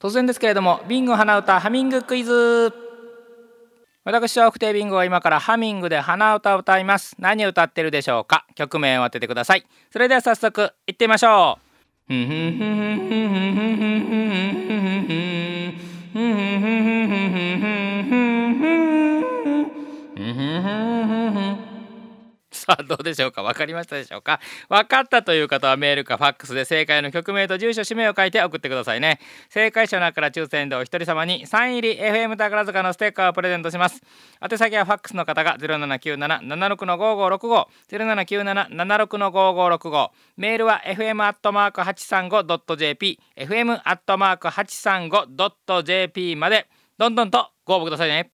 突然ですけれども、ビンゴ鼻歌ハミングクイズ。私は不定ビンゴは今からハミングで鼻歌を歌います。何を歌ってるでしょうか。曲名を当ててください。それでは早速いってみましょう。さあどうでしょうか。分かりましたでしょうか。分かったという方はメールかファックスで正解の曲名と住所氏名を書いて送ってくださいね。正解者の中から抽選でお一人様にサイン入り FM 宝塚のステッカーをプレゼントします。宛先はファックスの方が 0797-76-5565 0797-76-5565、メールは fm@835.jp fm@835.jp までどんどんとご応募くださいね。